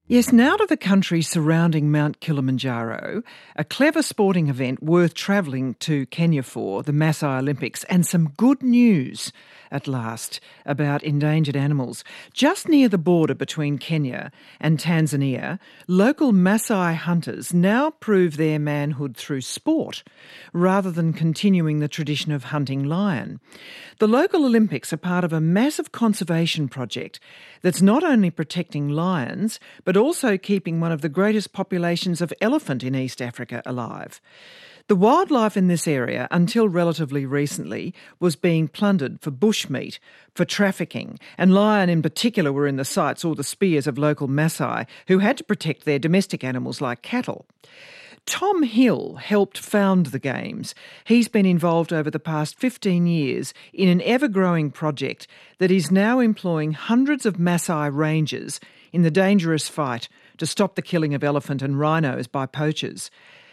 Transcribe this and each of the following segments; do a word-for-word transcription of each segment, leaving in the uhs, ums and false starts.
Yes, now to the country surrounding Mount Kilimanjaro, a clever sporting event worth travelling to Kenya for, the Maasai Olympics, and some good news at last about endangered animals. Just near the border between Kenya and Tanzania, local Maasai hunters now prove their manhood through sport rather than continuing the tradition of hunting lion. The local Olympics are part of a massive conservation project that's not only protecting lions, but also keeping one of the greatest populations of elephant in East Africa alive. The wildlife in this area, until relatively recently, was being plundered for bushmeat, for trafficking, and lion in particular were in the sights or the spears of local Maasai who had to protect their domestic animals like cattle. Tom Hill helped found the Games. He's been involved over the past fifteen years in an ever-growing project that is now employing hundreds of Maasai rangers in the dangerous fight to stop the killing of elephant and rhinos by poachers.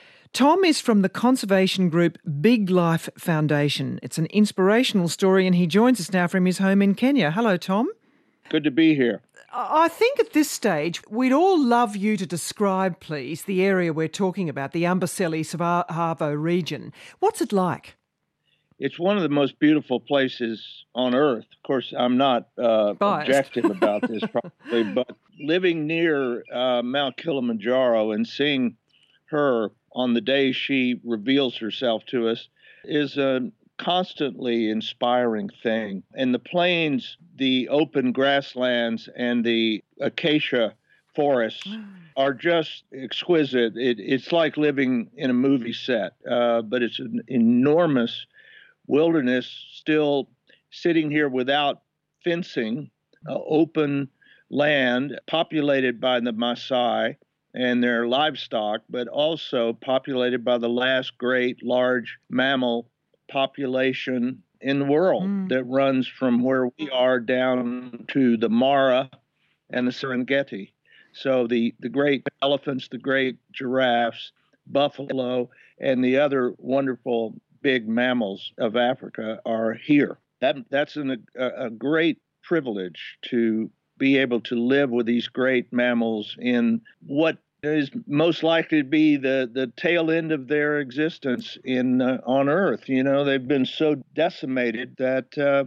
Tom is from the conservation group Big Life Foundation. It's an inspirational story, and he joins us now from his home in Kenya. Hello, Tom. Good to be here. I think at this stage, we'd all love you to describe, please, the area we're talking about, the Amboseli-Tsavo region. What's it like? It's one of the most beautiful places on Earth. Of course, I'm not uh, objective about this, probably, but living near uh, Mount Kilimanjaro and seeing her on the day she reveals herself to us is a constantly inspiring thing. And the plains, the open grasslands, and the acacia forests are just exquisite. It, it's like living in a movie set, uh, but it's an enormous wilderness still sitting here without fencing, uh, open land populated by the Maasai and their livestock, but also populated by the last great large mammal population in the world mm. that runs from where we are down to the Mara and the Serengeti. So the, the great elephants, the great giraffes, buffalo, and the other wonderful big mammals of Africa are here. That That's an, a, a great privilege to be able to live with these great mammals in what is most likely to be the, the tail end of their existence in uh, on Earth. You know, they've been so decimated that uh,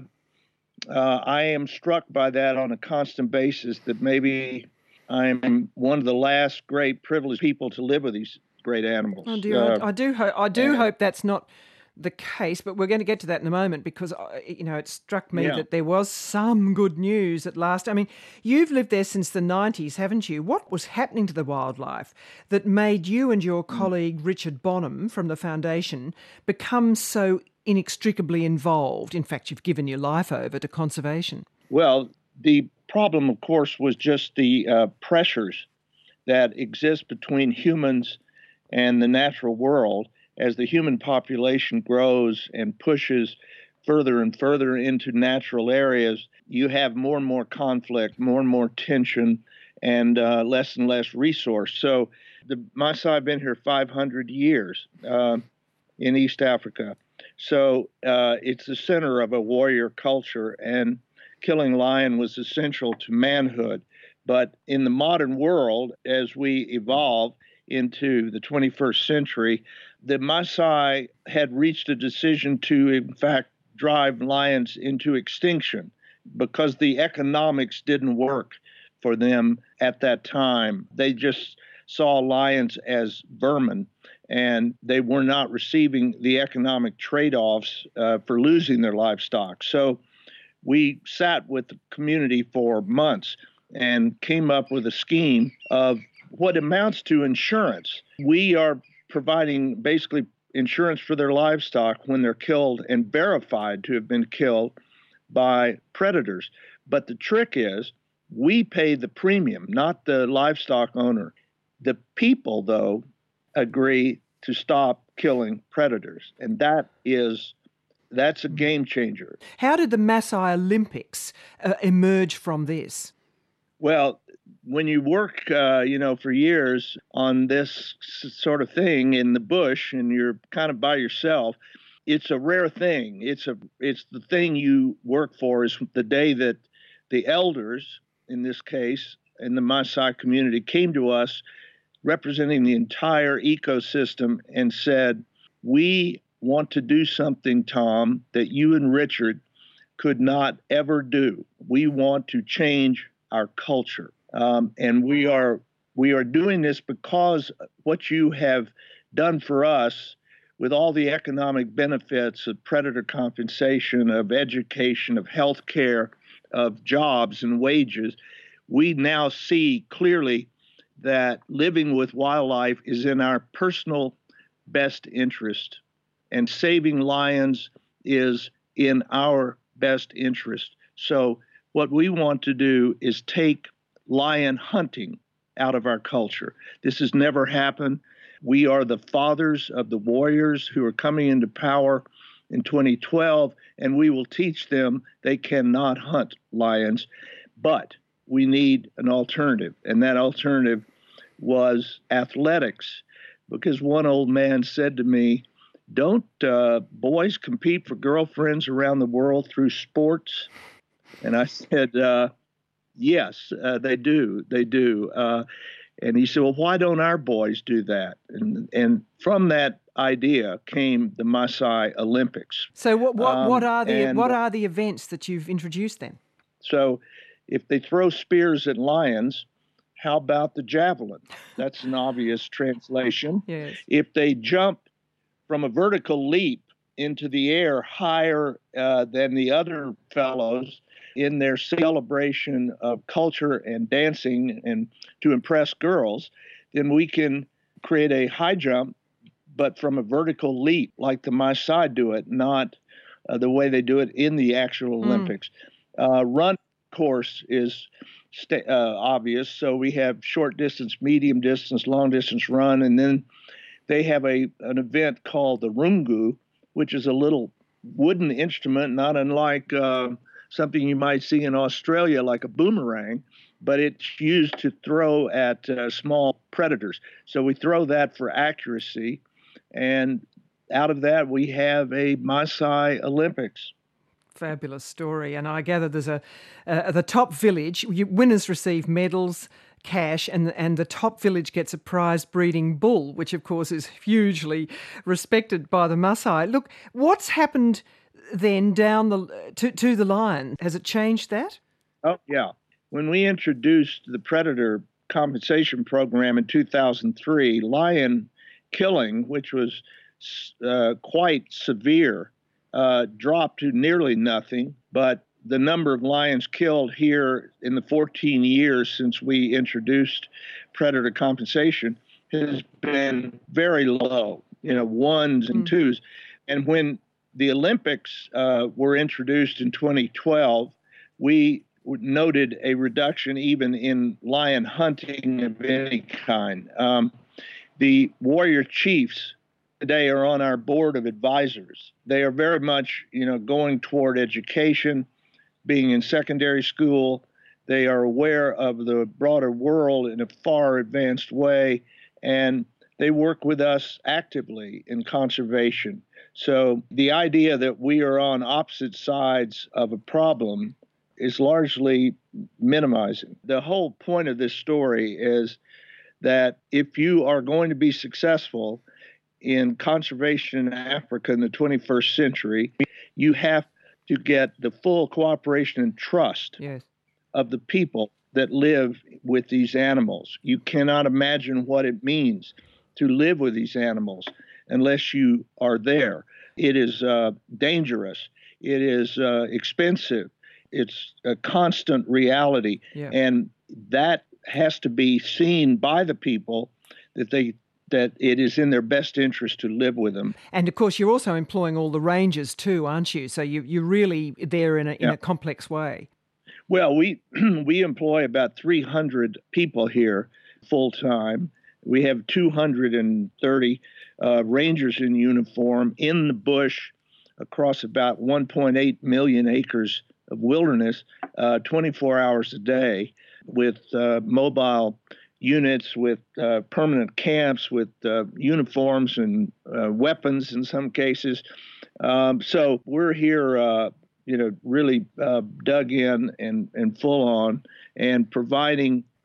uh, I am struck by that on a constant basis, that maybe I'm one of the last great privileged people to live with these great animals. Oh dear, uh, I, I do hope I do and, hope that's not the case, but we're going to get to that in a moment, because, you know, it struck me yeah. that there was some good news at last. I mean, you've lived there since the nineties, haven't you? What was happening to the wildlife that made you and your colleague Richard Bonham from the foundation become so inextricably involved? In fact, you've given your life over to conservation. Well, the problem, of course, was just the uh, pressures that exist between humans and the natural world. As the human population grows and pushes further and further into natural areas, you have more and more conflict, more and more tension, and uh, less and less resource. So the Maasai have been here five hundred years uh, in East Africa. So uh, it's the center of a warrior culture, and killing lion was essential to manhood. But in the modern world, as we evolve into the twenty-first century, the Maasai had reached a decision to, in fact, drive lions into extinction because the economics didn't work for them at that time. They just saw lions as vermin, and they were not receiving the economic trade-offs uh, for losing their livestock. So we sat with the community for months and came up with a scheme of what amounts to insurance. We are providing basically insurance for their livestock when they're killed and verified to have been killed by predators. But the trick is we pay the premium, not the livestock owner. The people, though, agree to stop killing predators. And that is, that's a game changer. How did the Maasai Olympics uh, emerge from this? Well, when you work, uh, you know, for years on this sort of thing in the bush and you're kind of by yourself, it's a rare thing. It's a, it's the thing you work for is the day that the elders, in this case, in the Maasai community came to us representing the entire ecosystem and said, we want to do something, Tom, that you and Richard could not ever do. We want to change our culture. Um, and we are we are doing this because what you have done for us with all the economic benefits of predator compensation, of education, of health care, of jobs and wages, we now see clearly that living with wildlife is in our personal best interest, and saving lions is in our best interest. So what we want to do is take lion hunting out of our culture. This has never happened. We are the fathers of the warriors who are coming into power in twenty twelve, and we will teach them they cannot hunt lions, but we need an alternative. And that alternative was athletics, because one old man said to me, don't uh, boys compete for girlfriends around the world through sports? And I said, uh, yes, uh, they do. They do. Uh, and he said, well, why don't our boys do that? And, and from that idea came the Maasai Olympics. So what, what, Um, what, are the, and what are the events that you've introduced then? So if they throw spears at lions, how about the javelin? That's an obvious translation. Yes. If they jump from a vertical leap into the air higher uh, than the other fellows in their celebration of culture and dancing and to impress girls, then we can create a high jump, but from a vertical leap like the Maasai do it, not uh, the way they do it in the actual Olympics. Mm. Uh, run course is st- uh, obvious. So we have short distance, medium distance, long distance run, and then they have a an event called the rungu, which is a little wooden instrument, not unlike uh, something you might see in Australia, like a boomerang, but it's used to throw at uh, small predators. So we throw that for accuracy, and out of that we have a Maasai Olympics. Fabulous story. And I gather there's a uh, the top village, you, winners receive medals, cash, and and the top village gets a prize breeding bull, which of course is hugely respected by the Maasai. Look, what's happened then down the to, to the lion? Has it changed that? Oh, yeah. When we introduced the predator compensation program in two thousand three, lion killing, which was uh, quite severe, uh, dropped to nearly nothing, but the number of lions killed here in the fourteen years since we introduced predator compensation has been very low, you know, ones and mm. twos. And when the Olympics uh, were introduced in twenty twelve, we noted a reduction even in lion hunting of any kind. Um, the warrior chiefs today are on our board of advisors. They are very much, you know, going toward education, being in secondary school. They are aware of the broader world in a far advanced way, and they work with us actively in conservation. So the idea that we are on opposite sides of a problem is largely minimizing. The whole point of this story is that if you are going to be successful in conservation in Africa in the twenty-first century, you have to get the full cooperation and trust yes. of the people that live with these animals. You cannot imagine what it means to live with these animals unless you are there. It is uh, dangerous. It is uh, expensive. It's a constant reality. Yeah. And that has to be seen by the people that they that it is in their best interest to live with them. And of course, you're also employing all the rangers too, aren't you? So you, you're really there in a, in yeah. a complex way. Well, we we employ about three hundred people here full time. We have two hundred thirty uh, rangers in uniform in the bush across about one point eight million acres of wilderness, uh, twenty-four hours a day, with uh, mobile units, with uh, permanent camps, with uh, uniforms and uh, weapons in some cases. Um, so we're here, uh, you know, really uh, dug in and, and full on and providing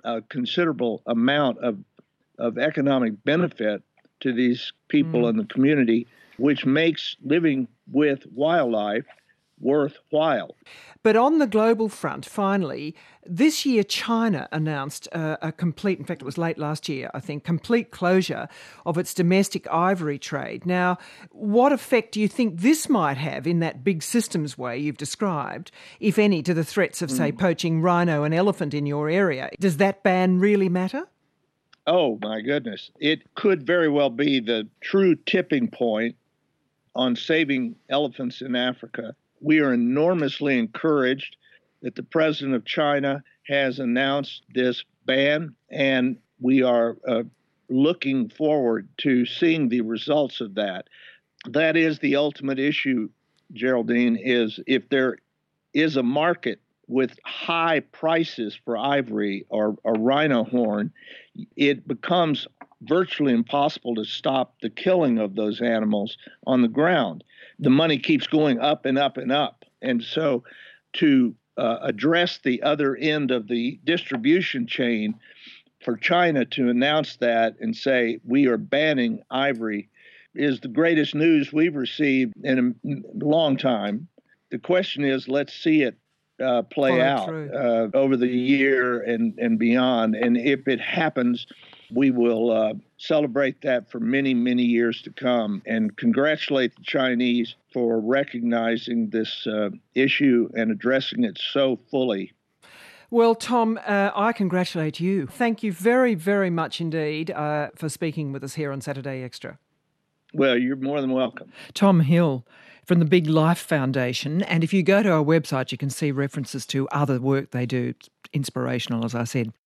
a considerable amount of, of economic benefit to these people Mm. in the community, which makes living with wildlife worthwhile. But on the global front, finally, this year China announced a, a complete, in fact it was late last year, I think, complete closure of its domestic ivory trade. Now, what effect do you think this might have in that big systems way you've described, if any, to the threats of, say, Mm. poaching rhino and elephant in your area? Does that ban really matter? Oh, my goodness. It could very well be the true tipping point on saving elephants in Africa. We are enormously encouraged that the president of China has announced this ban, and we are uh, looking forward to seeing the results of that. That is the ultimate issue, Geraldine, is if there is a market with high prices for ivory or, or rhino horn, it becomes virtually impossible to stop the killing of those animals on the ground. The money keeps going up and up and up. And so to uh, address the other end of the distribution chain, for China to announce that and say we are banning ivory is the greatest news we've received in a long time. The question is, let's see it uh, play Follow out through. uh, over the year and, and beyond. And if it happens, we will uh, celebrate that for many, many years to come and congratulate the Chinese for recognizing this uh, issue and addressing it so fully. Well, Tom, uh, I congratulate you. Thank you very, very much indeed uh, for speaking with us here on Saturday Extra. Well, you're more than welcome. Tom Hill from the Big Life Foundation. And if you go to our website, you can see references to other work they do. It's inspirational, as I said.